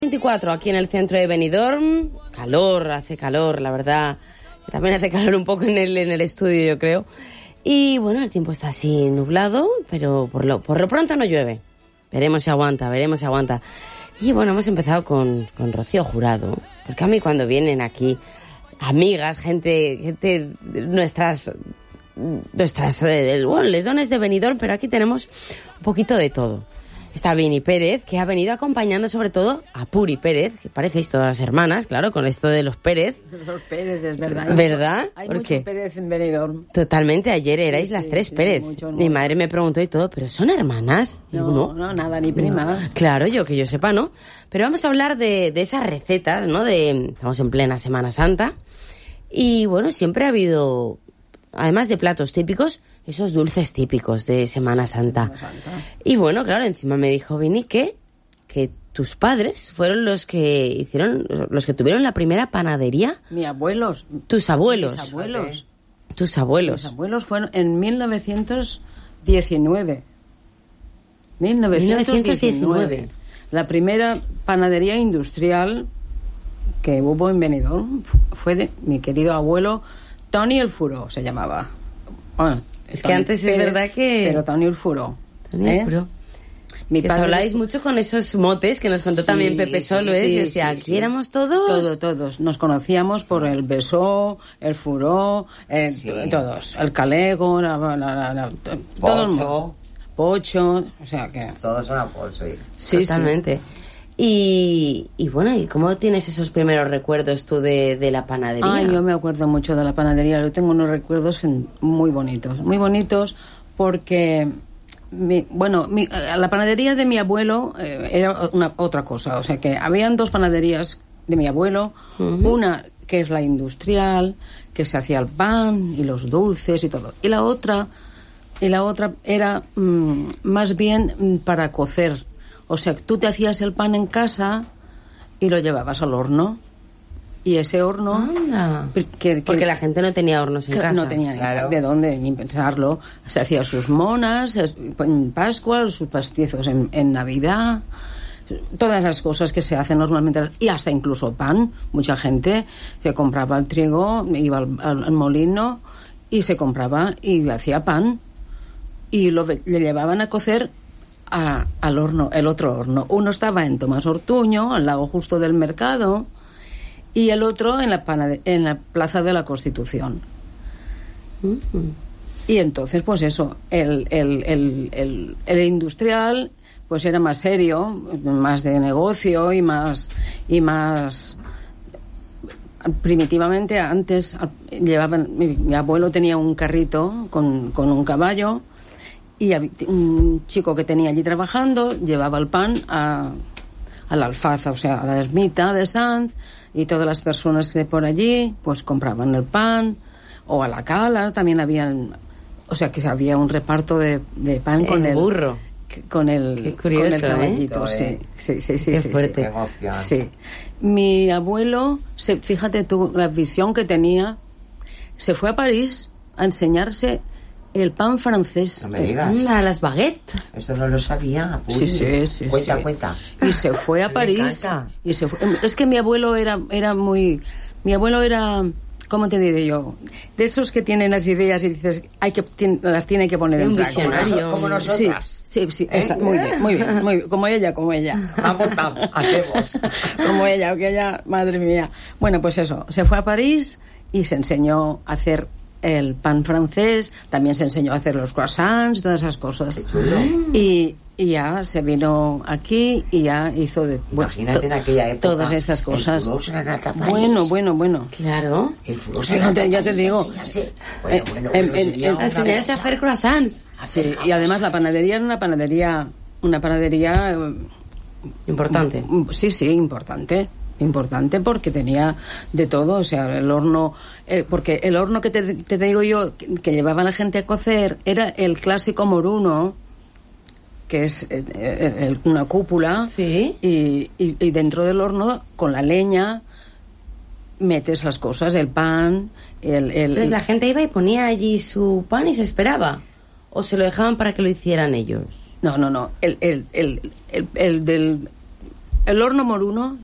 24 aquí en el centro de Benidorm. Hace calor, la verdad. También hace calor un poco en el estudio, yo creo. Y bueno, el tiempo está así nublado, pero por lo pronto no llueve. Veremos si aguanta. Y bueno, hemos empezado con Rocío Jurado, porque a mí cuando vienen aquí amigas, gente nuestras les dones de Benidorm, pero aquí tenemos un poquito de todo. Está Vini Pérez, que ha venido acompañando sobre todo a Puri Pérez, que parecéis todas hermanas, claro, con esto de los Pérez. Los Pérez, es verdad. ¿Verdad? Hay mucho Pérez en Benidorm. Totalmente, ayer erais las tres Pérez. Mi madre me preguntó y todo, ¿pero son hermanas? No, nada, ni prima. No. Claro, que yo sepa, ¿no? Pero vamos a hablar de esas recetas, ¿no? Estamos en plena Semana Santa. Y bueno, siempre ha habido, además de platos típicos, esos dulces típicos de Semana Santa. Y bueno, claro, encima me dijo Vini que tus padres fueron los que tuvieron la primera panadería. Mis abuelos. Tus abuelos. Mis abuelos. Tus abuelos. Mis abuelos fueron en 1919. 1919. La primera panadería industrial que hubo en Benidorm fue de mi querido abuelo Toni el Furó, se llamaba. Bueno, es que antes es verdad que... Pero Toni el Furó. Mi padre habláis mucho con esos motes que nos contó también Pepe Solo, y decía, aquí éramos todos... Todos. Nos conocíamos por el besó, el furó, todos. El calego, Pocho, o sea que... Todos son Pocho. Sí, totalmente. Sí. Y bueno, ¿y cómo tienes esos primeros recuerdos tú de la panadería? Ay, yo me acuerdo mucho de la panadería. Yo tengo unos recuerdos muy bonitos porque la panadería de mi abuelo era otra cosa. O sea que habían dos panaderías de mi abuelo, una que es la industrial, que se hacía el pan y los dulces y todo, y la otra era más bien para cocer. O sea, tú te hacías el pan en casa y lo llevabas al horno. Y ese horno... Porque la gente no tenía hornos en casa. No tenía de dónde ni pensarlo. Se hacía sus monas en Pascua, sus pastizos en Navidad. Todas las cosas que se hacen normalmente. Y hasta incluso pan. Mucha gente que compraba el trigo, iba al molino y se compraba y hacía pan. Y le llevaban a cocer al horno, el otro horno. Uno estaba en Tomás Ortuño, al lado justo del mercado, y el otro en la Plaza de la Constitución. Y entonces, pues eso, el industrial pues era más serio, más de negocio y más primitivamente. Antes llevaban, mi abuelo tenía un carrito con un caballo, y un chico que tenía allí trabajando llevaba el pan a la Alfaza, o sea, a la ermita de Sanz, y todas las personas de por allí pues compraban el pan, o a la Cala también habían, o sea que había un reparto de pan con el burro, con el, qué curioso, con el caballito. Sí. Qué fuerte. Sí. Mi abuelo, fíjate tú la visión que tenía, se fue a París a enseñarse el pan francés. No me digas. Las baguettes. Eso no lo sabía. Sí. Cuenta. Y se fue a París. Es que mi abuelo era ¿cómo te diré yo? De esos que tienen las ideas y dices, las tiene que poner en visionario. Como nosotras. Sí, muy bien. Como ella. Vamos, hacemos. Como ella, que ella, madre mía. Bueno, pues eso, se fue a París y se enseñó a hacer el pan francés, también se enseñó a hacer los croissants, todas esas cosas. Y ya se vino aquí y ya hizo imagínate en aquella época todas estas cosas. El furó Bueno. Claro. El furó ya te digo. Enseñarse a hacer croissants. Sí, y además la panadería era una panadería importante. Sí, importante porque tenía de todo, o sea, el horno, porque el horno que te digo yo que llevaba la gente a cocer era el clásico moruno, que es una cúpula. Sí. Y dentro del horno, con la leña, metes las cosas, el pan, Entonces la gente iba y ponía allí su pan y se esperaba, o se lo dejaban para que lo hicieran ellos. No. El del el horno moruno